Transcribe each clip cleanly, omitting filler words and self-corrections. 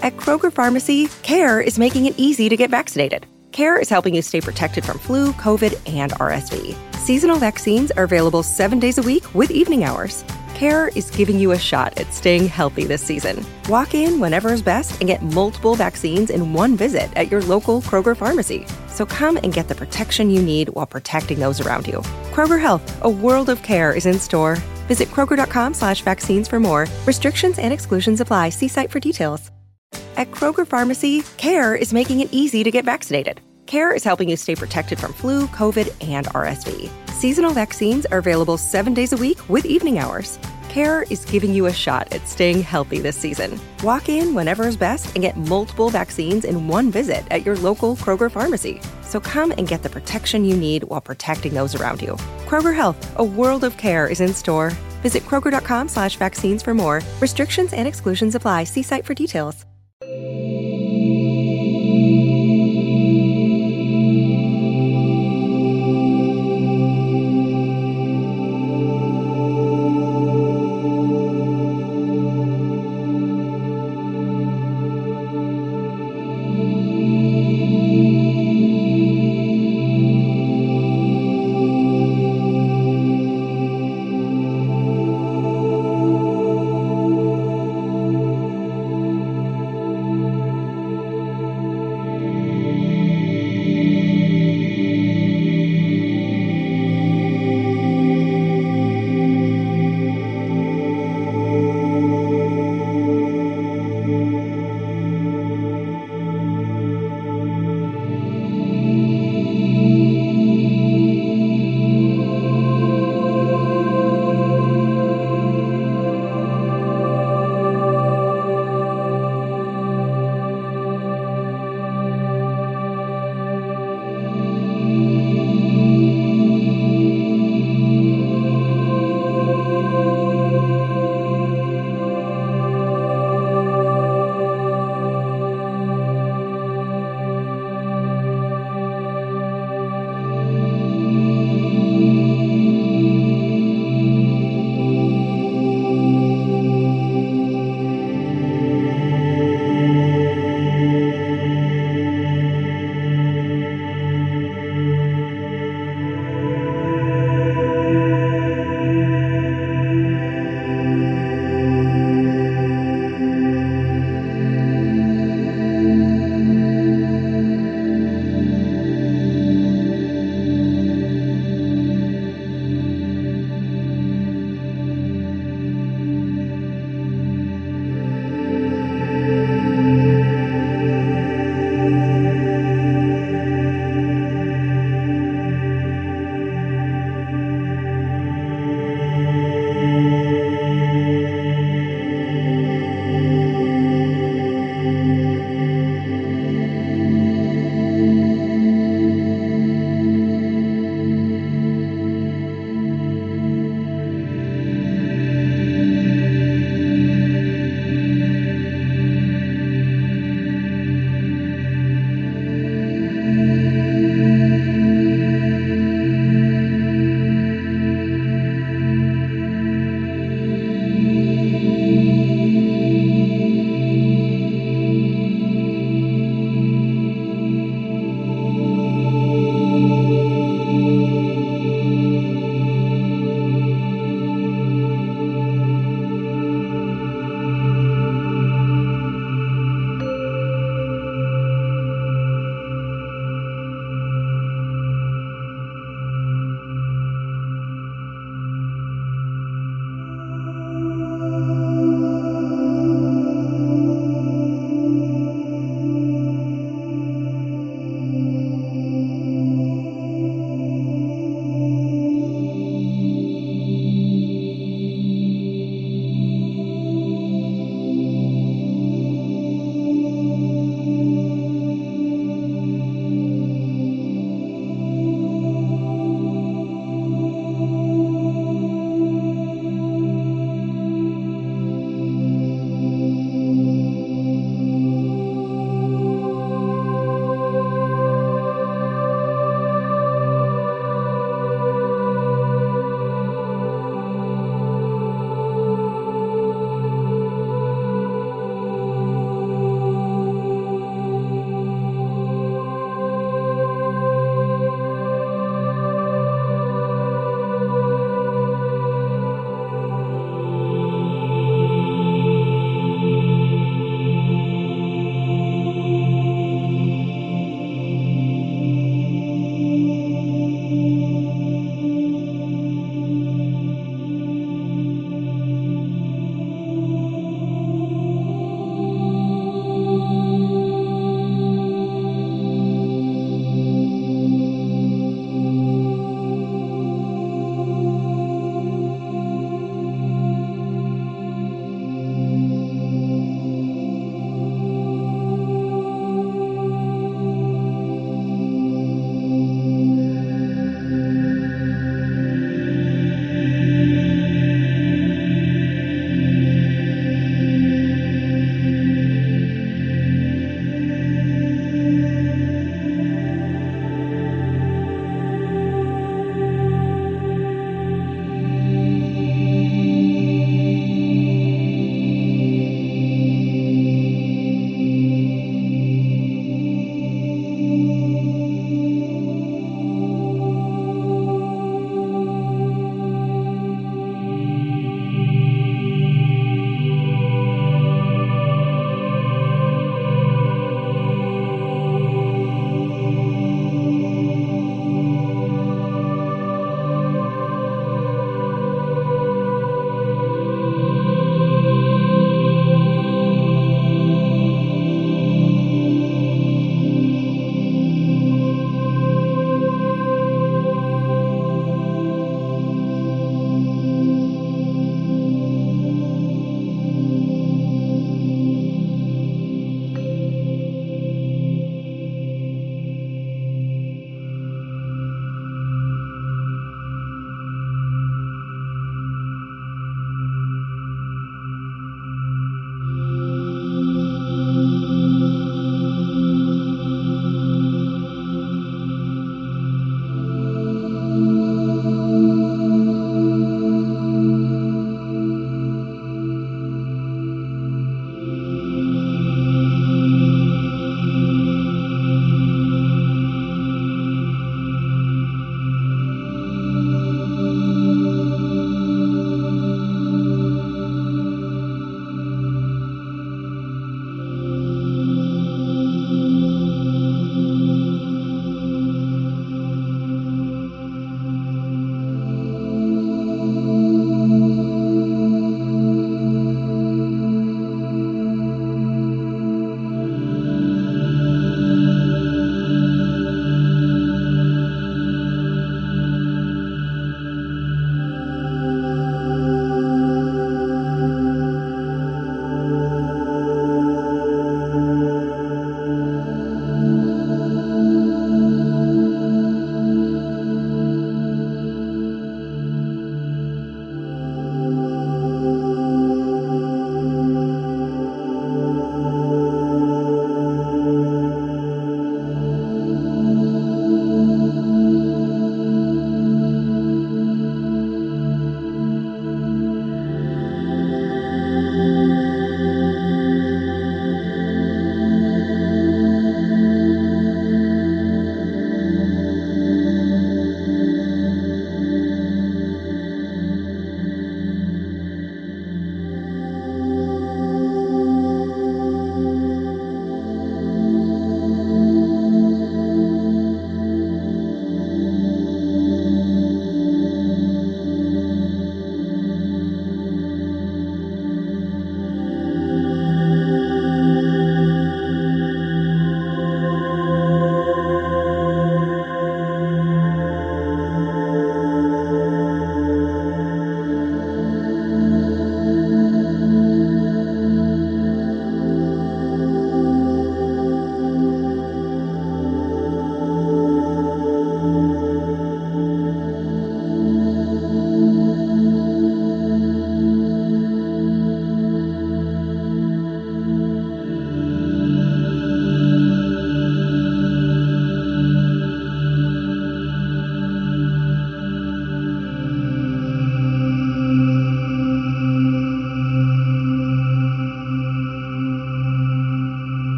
At Kroger Pharmacy, CARE is making it easy to get vaccinated. CARE is helping you stay protected from flu, COVID, and RSV. Seasonal vaccines are available 7 days a week with evening hours. CARE is giving you a shot at staying healthy this season. Walk in whenever is best and get multiple vaccines in one visit at your local Kroger Pharmacy. So come and get the protection you need while protecting those around you. Kroger Health, a world of care is in store. Visit Kroger.com/vaccines for more. Restrictions and exclusions apply. See site for details. At Kroger Pharmacy, CARE is making it easy to get vaccinated. CARE is helping you stay protected from flu, COVID, and RSV. Seasonal vaccines are available 7 days a week with evening hours. CARE is giving you a shot at staying healthy this season. Walk in whenever is best and get multiple vaccines in one visit at your local Kroger Pharmacy. So come and get the protection you need while protecting those around you. Kroger Health, a world of care is in store. Visit Kroger.com/vaccines for more. Restrictions and exclusions apply. See site for details.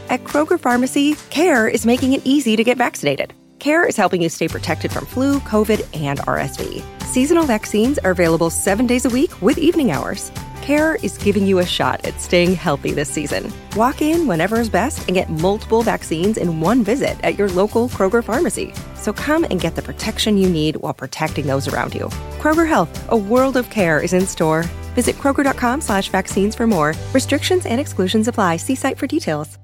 At Kroger Pharmacy, CARE is making it easy to get vaccinated. CARE is helping you stay protected from flu, COVID, and RSV. Seasonal vaccines are available 7 days a week with evening hours. CARE is giving you a shot at staying healthy this season. Walk in whenever is best and get multiple vaccines in one visit at your local Kroger Pharmacy. So come and get the protection you need while protecting those around you. Kroger Health, a world of care is in store. Visit Kroger.com/vaccines for more. Restrictions and exclusions apply. See site for details.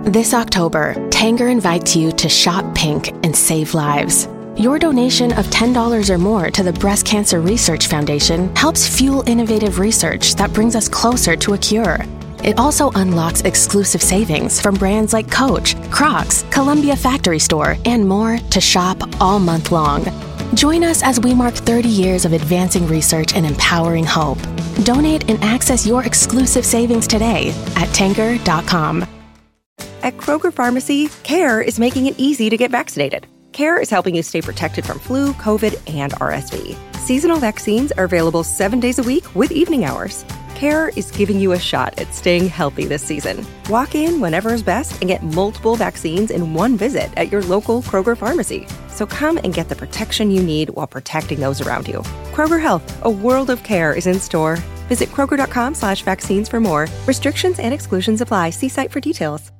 This October, Tanger invites you to shop pink and save lives. Your donation of $10 or more to the Breast Cancer Research Foundation helps fuel innovative research that brings us closer to a cure. It also unlocks exclusive savings from brands like Coach, Crocs, Columbia Factory Store, and more to shop all month long. Join us as we mark 30 years of advancing research and empowering hope. Donate and access your exclusive savings today at Tanger.com. At Kroger Pharmacy, CARE is making it easy to get vaccinated. CARE is helping you stay protected from flu, COVID, and RSV. Seasonal vaccines are available 7 days a week with evening hours. CARE is giving you a shot at staying healthy this season. Walk in whenever is best and get multiple vaccines in one visit at your local Kroger Pharmacy. So come and get the protection you need while protecting those around you. Kroger Health, a world of care, is in store. Visit Kroger.com/vaccines for more. Restrictions and exclusions apply. See site for details.